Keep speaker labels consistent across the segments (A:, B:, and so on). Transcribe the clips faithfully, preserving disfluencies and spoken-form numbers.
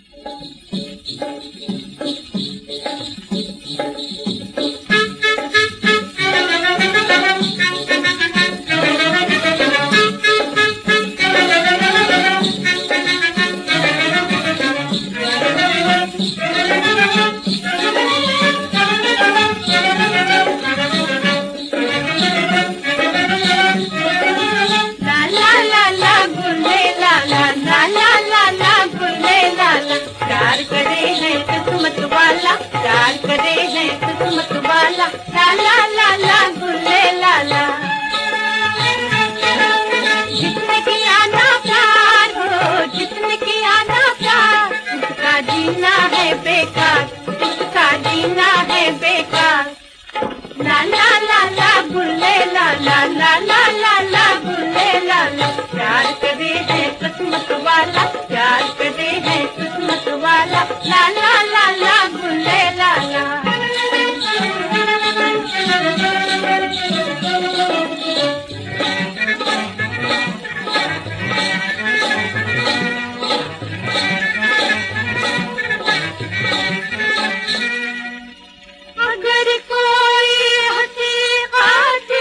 A: प्यार करे है किस्मत वाला, लाला लाला गुल्ले लाला। जिसने किया ना प्यार हो, जिसने किया ना प्यार, उसका जीना है बेकार, उसका जीना है बेकार। लाला लाला गुल्ले लाला, लाला लाला गुल्ले लाला। प्यार करे है किस्मत वाला, प्यार करे है किस्मत वाला, लाला लाला गुल्ले लाला। अगर कोई हकीकत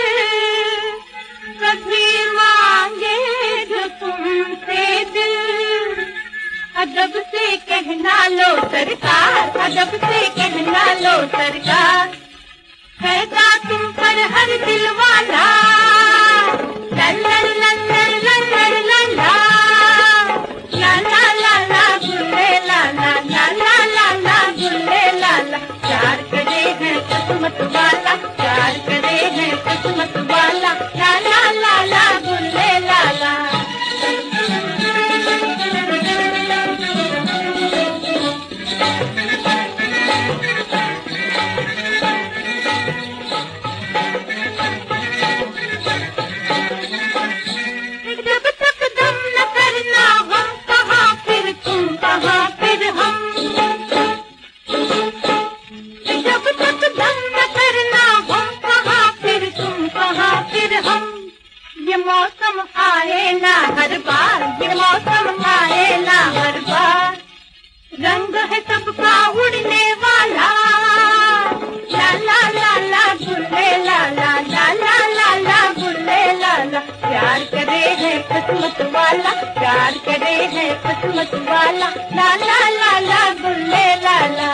A: कभी मांगे जो तुमसे दिल, अदब से कहना लो सरकार, अदब से कहना लो सरकार। कहता तुम पर हर दिल वाला, लल्लर लल्लर लल्लर लल्ला, लाला लाला गुल्ले लाला, लाला लाला गुल्ले लाला। प्यार करे है किस्मत वाला, प्यार करे है किस्मत वाला, लाला लाला गुल्ले लाला। जब तक दम न करना हम, कहाँ फिर तुम, कहाँ फिर हम। जब तक दम न करना हम, कहाँ फिर तुम, कहाँ फिर हम। ये मौसम आए ना हर बार, ये मौसम आए ना हर बार। रंग है सबका उड़ने वाला, लाला लाला गुल्ले लाला, लाला लाला गुल्ले लाला। प्यार करे है किस्मत वाला, प्यार करे है किस्मत वाला, लाला लाला गुल्ले लाला।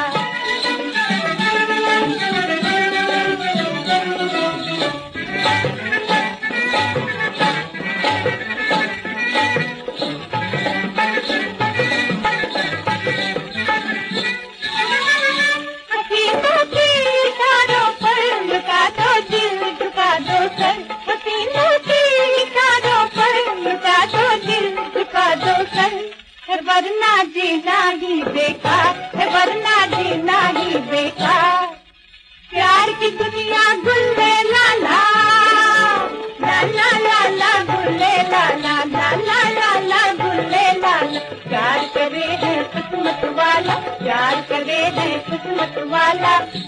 A: हसीनों के इशारों पर लुका दो दिल, झुका दो सर। हसीनों के इशारों पर लुका दो दिल, झुका दो सर। है वरना जीना ही बेकार, है वरना जीना ही बेकार। प्यार की दुनिया गुल्ले लाला, लाला लाला गुल्ले लाला, लाला लाला गुल्ले लाला। प्यार करे है किस्मत वाला, प्यार करे है किस्मत वाला।